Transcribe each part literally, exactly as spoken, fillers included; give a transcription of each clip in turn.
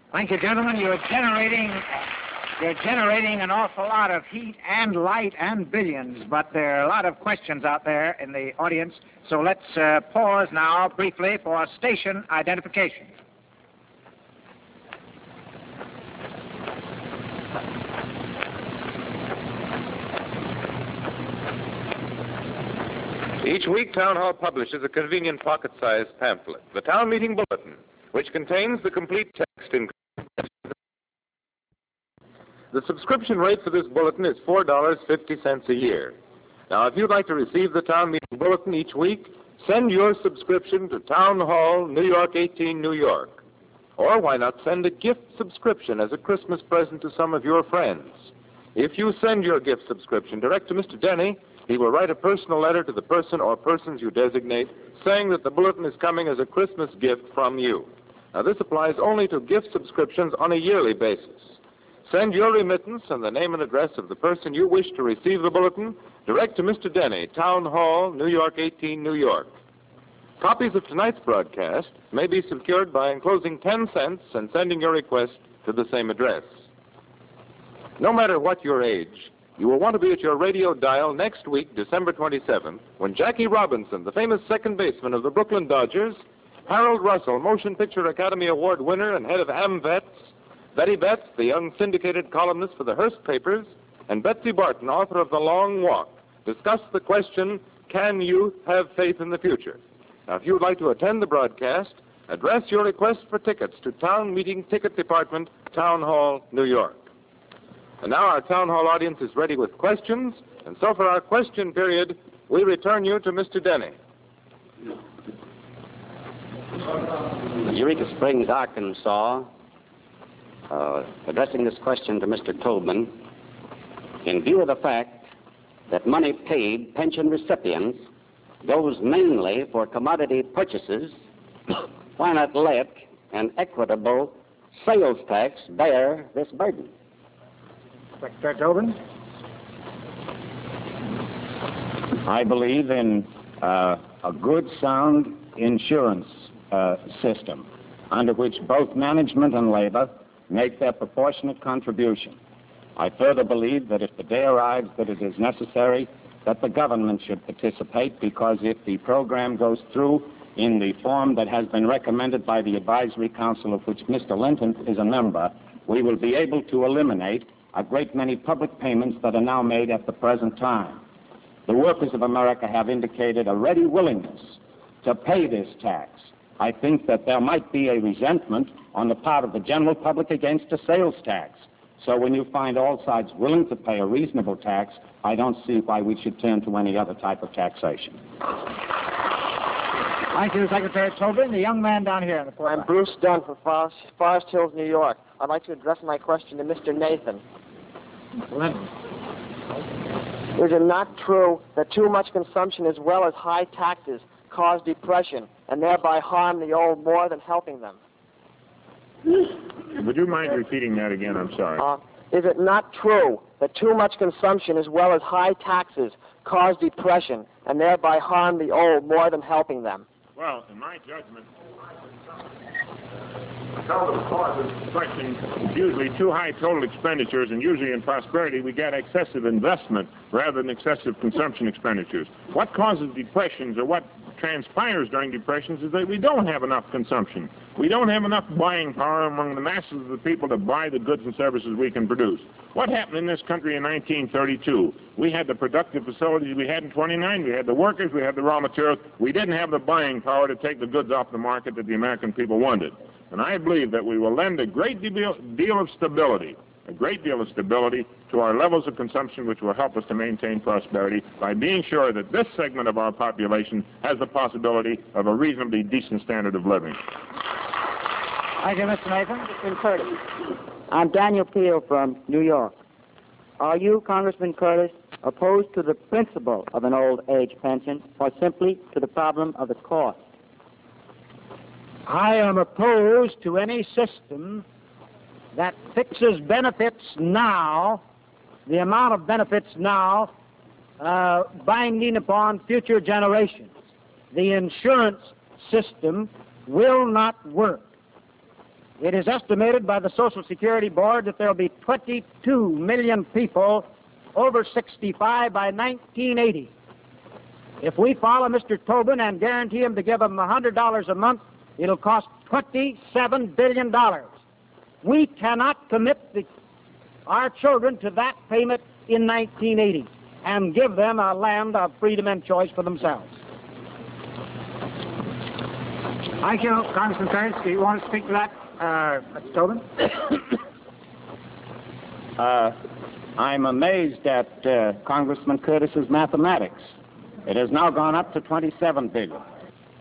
Thank you, gentlemen. You're generating, you're generating an awful lot of heat and light and billions, but there are a lot of questions out there in the audience, so let's uh, pause now briefly for station identification. Each week, Town Hall publishes a convenient pocket-sized pamphlet, the Town Meeting Bulletin, which contains the complete text in. The subscription rate for this bulletin is four dollars and fifty cents a year. Now, if you'd like to receive the Town Meeting Bulletin each week, send your subscription to Town Hall, New York eighteen, New York. Or why not send a gift subscription as a Christmas present to some of your friends? If you send your gift subscription direct to Mister Denny, he will write a personal letter to the person or persons you designate, saying that the bulletin is coming as a Christmas gift from you. Now, this applies only to gift subscriptions on a yearly basis. Send your remittance and the name and address of the person you wish to receive the bulletin direct to Mister Denny, Town Hall, New York eighteen, New York. Copies of tonight's broadcast may be secured by enclosing ten cents and sending your request to the same address. No matter what your age, you will want to be at your radio dial next week, December twenty-seventh, when Jackie Robinson, the famous second baseman of the Brooklyn Dodgers, Harold Russell, Motion Picture Academy Award winner and head of AmVets, Betty Betts, the young syndicated columnist for the Hearst papers, and Betsy Barton, author of The Long Walk, discuss the question, can youth have faith in the future? Now, if you would like to attend the broadcast, address your request for tickets to Town Meeting Ticket Department, Town Hall, New York. And now our Town Hall audience is ready with questions, and so for our question period, we return you to Mister Denny. Eureka Springs, Arkansas, uh, addressing this question to Mister Tobin, in view of the fact that money paid pension recipients goes mainly for commodity purchases, why not let an equitable sales tax bear this burden? Secretary Tobin? I believe in uh, a good, sound insurance uh, system under which both management and labor make their proportionate contribution. I further believe that if the day arrives that it is necessary, that the government should participate, because if the program goes through in the form that has been recommended by the Advisory Council, of which Mister Linton is a member, we will be able to eliminate a great many public payments that are now made at the present time. The workers of America have indicated a ready willingness to pay this tax. I think that there might be a resentment on the part of the general public against a sales tax. So when you find all sides willing to pay a reasonable tax, I don't see why we should turn to any other type of taxation. Thank you, Secretary Tobin. The young man down here in the fourth. I'm Bruce Dunn from Forest, Forest Hills, New York. I'd like to address my question to Mister Nathan. Linton. Is it not true that too much consumption as well as high taxes cause depression and thereby harm the old more than helping them? Would you mind repeating that again? I'm sorry. Uh, is it not true that too much consumption as well as high taxes cause depression and thereby harm the old more than helping them? Well, in my judgment, the total cause of depression is usually too high total expenditures, and usually in prosperity we get excessive investment rather than excessive consumption expenditures. What causes depressions, or what transpires during depressions, is that we don't have enough consumption. We don't have enough buying power among the masses of the people to buy the goods and services we can produce. What happened in this country in nineteen thirty-two? We had the productive facilities we had in twenty-nine. We had the workers. We had the raw materials. We didn't have the buying power to take the goods off the market that the American people wanted. And I believe that we will lend a great deal, deal of stability, a great deal of stability to our levels of consumption, which will help us to maintain prosperity by being sure that this segment of our population has the possibility of a reasonably decent standard of living. Thank you, Mister Nathan. Congressman Curtis. I'm Daniel Peel from New York. Are you, Congressman Curtis, opposed to the principle of an old age pension, or simply to the problem of its cost? I am opposed to any system that fixes benefits now, the amount of benefits now, uh, binding upon future generations. The insurance system will not work. It is estimated by the Social Security Board that there will be twenty-two million people over sixty-five by nineteen eighty. If we follow Mister Tobin and guarantee him to give them one hundred dollars a month, it'll cost twenty-seven billion dollars. We cannot commit the, our children to that payment in nineteen eighty and give them a land of freedom and choice for themselves. Thank you, Congressman Curtis. Do you want to speak to that, uh, Mister Tobin? uh, I'm amazed at uh, Congressman Curtis's mathematics. It has now gone up to twenty-seven billion dollars.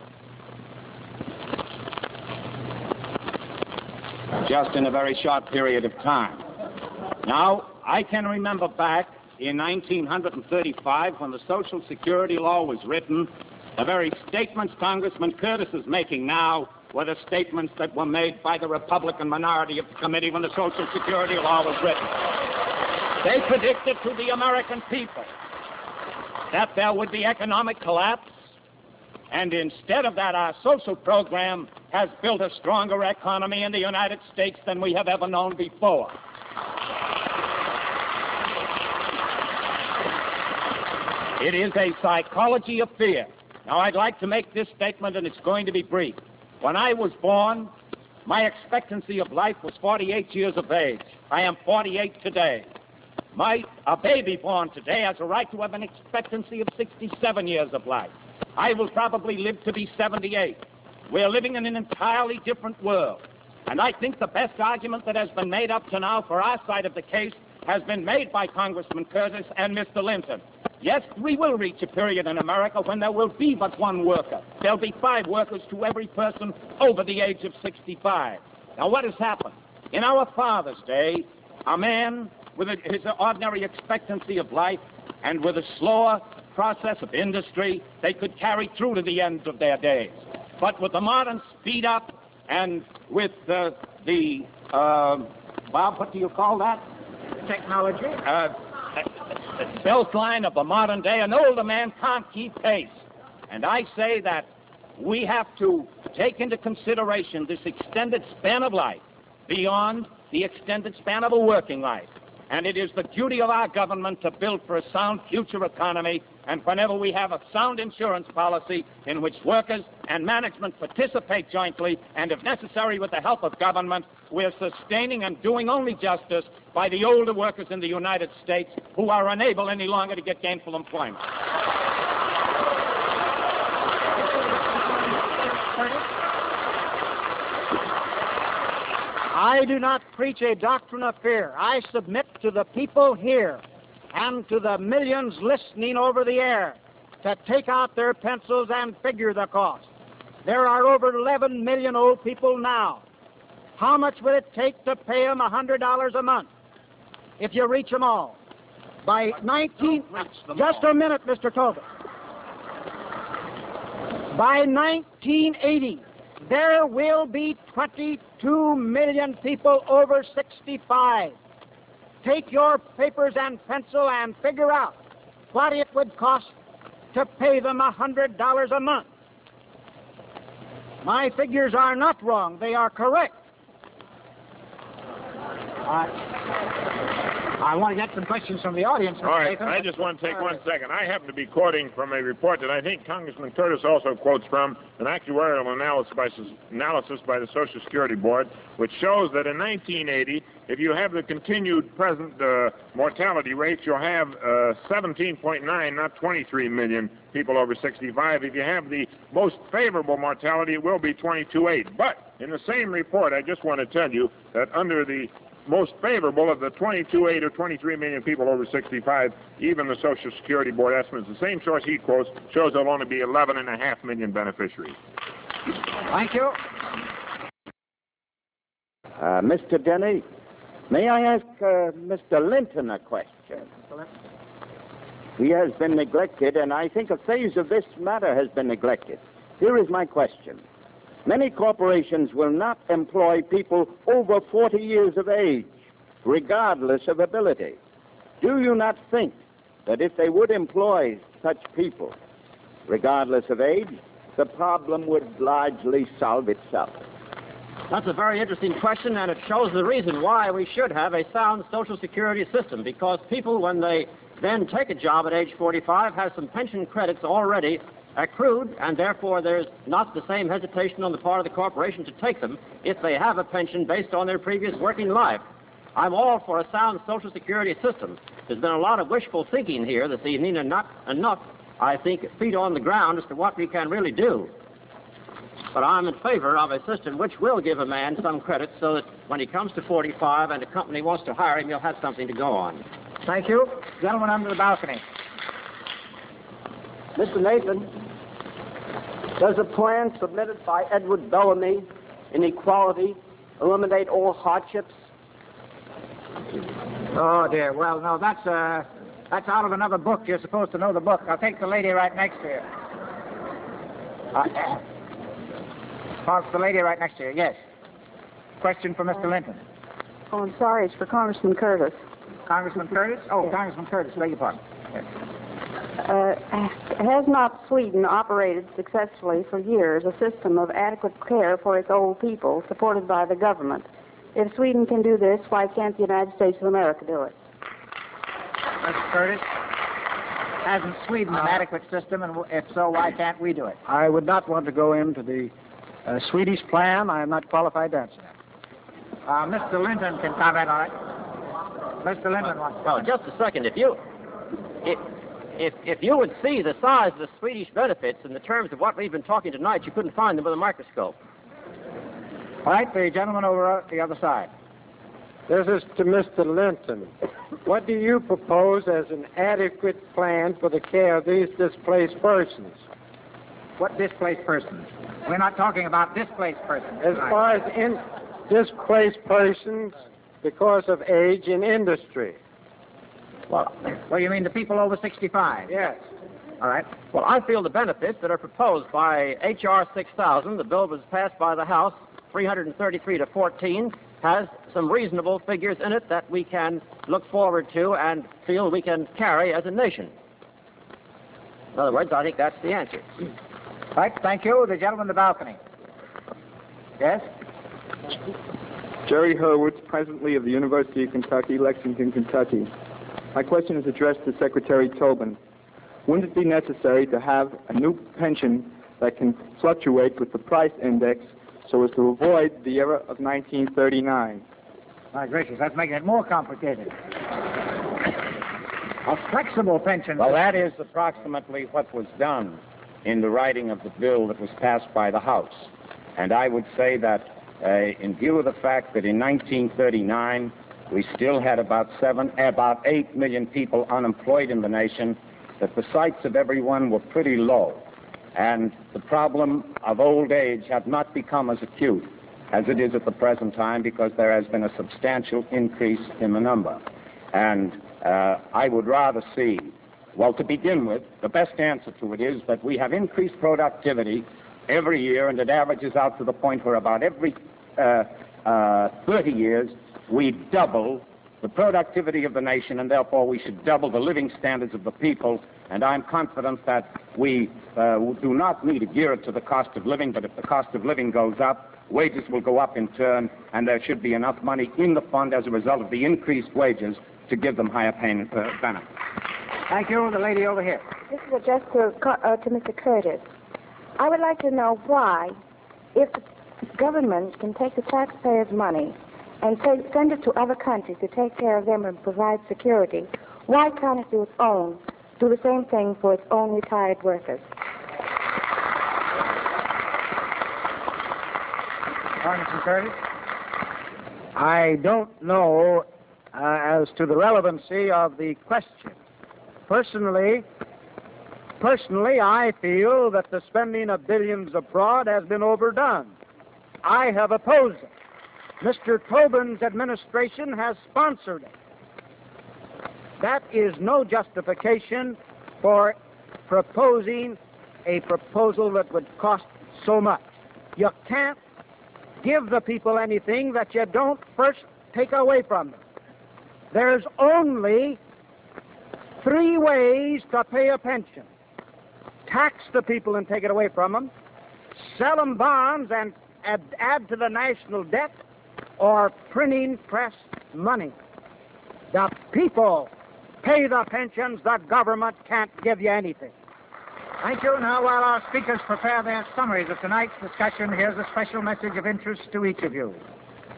Just in a very short period of time. Now, I can remember back in nineteen thirty-five when the Social Security law was written, the very statements Congressman Curtis is making now were the statements that were made by the Republican minority of the committee when the Social Security law was written. They predicted to the American people that there would be economic collapse, and instead of that, our social program has built a stronger economy in the United States than we have ever known before. It is a psychology of fear. Now, I'd like to make this statement, and it's going to be brief. When I was born, my expectancy of life was forty-eight years of age. I am forty-eight today. My, a baby born today has a right to have an expectancy of sixty-seven years of life. I will probably live to be seventy-eight. We're living in an entirely different world. And I think the best argument that has been made up to now for our side of the case has been made by Congressman Curtis and Mister Linton. Yes, we will reach a period in America when there will be but one worker. There'll be five workers to every person over the age of sixty-five. Now, what has happened? In our father's day, a man with a, his ordinary expectancy of life and with a slower process of industry, they could carry through to the end of their days. But with the modern speed up and with uh, the, uh, Bob, what do you call that? Technology. Uh, the belt line of the modern day, an older man can't keep pace. And I say that we have to take into consideration this extended span of life beyond the extended span of a working life. And it is the duty of our government to build for a sound future economy, and whenever we have a sound insurance policy in which workers and management participate jointly, and if necessary with the help of government, we're sustaining and doing only justice by the older workers in the United States who are unable any longer to get gainful employment. I do not preach a doctrine of fear. I submit to the people here and to the millions listening over the air to take out their pencils and figure the cost. There are over eleven million old people now. How much would it take to pay them one hundred dollars a month if you reach them all? By nineteen... Just a minute, Mister Tobin. By nineteen eighty, there will be twenty-two million people over sixty-five. Take your papers and pencil and figure out what it would cost to pay them one hundred dollars a month. My figures are not wrong. They are correct. I, I want to get some questions from the audience. All right, I just want to take one second. I happen to be quoting from a report that I think Congressman Curtis also quotes from, an actuarial analysis by, analysis by the Social Security Board, which shows that in nineteen eighty, if you have the continued present uh, mortality rates, you'll have uh, seventeen point nine, not twenty-three million people over sixty-five. If you have the most favorable mortality, it will be twenty-two point eight. But in the same report, I just want to tell you that under the most favorable of the twenty-two point eight or twenty-three million people over sixty-five, even the Social Security Board estimates, the same source he quotes, shows there'll only be eleven and a half million beneficiaries. Thank you. Uh, Mister Denny, may I ask uh, Mister Linton a question? He has been neglected, and I think a phase of this matter has been neglected. Here is my question. Many corporations will not employ people over forty years of age, regardless of ability. Do you not think that if they would employ such people, regardless of age, the problem would largely solve itself? That's a very interesting question, and it shows the reason why we should have a sound Social Security system, because people, when they then take a job at age forty-five, have some pension credits already accrued, and therefore there's not the same hesitation on the part of the corporation to take them if they have a pension based on their previous working life. I'm all for a sound Social Security system. There's been a lot of wishful thinking here this evening, and not enough, I think, feet on the ground as to what we can really do. But I'm in favor of a system which will give a man some credit so that when he comes to forty-five and a company wants to hire him, he'll have something to go on. Thank you. Gentleman under the balcony. Mister Nathan, does a plan submitted by Edward Bellamy in equality eliminate all hardships? Oh, dear. Well, no, that's, uh, that's out of another book. You're supposed to know the book. I'll take the lady right next to you. Uh, uh, the lady right next to you, yes. Question for Mister Linton. Oh, I'm sorry. It's for Congressman Curtis. Congressman Curtis? Oh, yes. Congressman Curtis. Beg your pardon. Yes. Uh, has not Sweden operated successfully for years a system of adequate care for its old people supported by the government? If Sweden can do this, why can't the United States of America do it? Mister Curtis, hasn't Sweden an adequate system, and if so, why can't we do it? I would not want to go into the uh, Swedish plan. I am not qualified to answer that. Uh, Mister Linton can comment on it. Mister Linton wants to Well, just a second. If you... If, If, if you would see the size of the Swedish benefits in the terms of what we've been talking tonight, you couldn't find them with a microscope. All right, the gentleman over the other side. This is to Mister Linton. What do you propose as an adequate plan for the care of these displaced persons? What displaced persons? We're not talking about displaced persons. As tonight. far as in displaced persons because of age in industry. Well, well, you mean the people over sixty-five? Yes. All right. Well, I feel the benefits that are proposed by H R six thousand, the bill was passed by the House, three hundred thirty-three to fourteen, has some reasonable figures in it that we can look forward to and feel we can carry as a nation. In other words, I think that's the answer. Right, thank you. The gentleman in the balcony. Yes? Jerry Hurwitz, presently of the University of Kentucky, Lexington, Kentucky. My question is addressed to Secretary Tobin. Wouldn't it be necessary to have a new pension that can fluctuate with the price index so as to avoid the era of nineteen thirty-nine? My gracious, that's making it more complicated. A flexible pension. Well, that is approximately what was done in the writing of the bill that was passed by the House. And I would say that uh, in view of the fact that in nineteen thirty-nine we still had about seven, about eight million people unemployed in the nation, that the sights of everyone were pretty low. And the problem of old age had not become as acute as it is at the present time because there has been a substantial increase in the number. And uh, I would rather see, well, to begin with, the best answer to it is that we have increased productivity every year, and it averages out to the point where about every uh, uh, thirty years, we double the productivity of the nation, and therefore we should double the living standards of the people. And I'm confident that we uh, do not need to gear it to the cost of living, but if the cost of living goes up, wages will go up in turn, and there should be enough money in the fund as a result of the increased wages to give them higher payment uh, benefits. Thank you. The lady over here. This is addressed to, uh, to Mister Curtis. I would like to know why, if the government can take the taxpayers' money and say, send it to other countries to take care of them and provide security, why can't it do its own, do the same thing for its own retired workers? Congressman Curtis? I don't know uh, as to the relevancy of the question. Personally, personally, I feel that the spending of billions abroad has been overdone. I have opposed it. Mister Tobin's administration has sponsored it. That is no justification for proposing a proposal that would cost so much. You can't give the people anything that you don't first take away from them. There's only three ways to pay a pension. Tax the people and take it away from them, sell them bonds and add, add to the national debt or printing press money. The people pay the pensions. The government can't give you anything. Thank you. Now, while our speakers prepare their summaries of tonight's discussion, here's a special message of interest to each of you.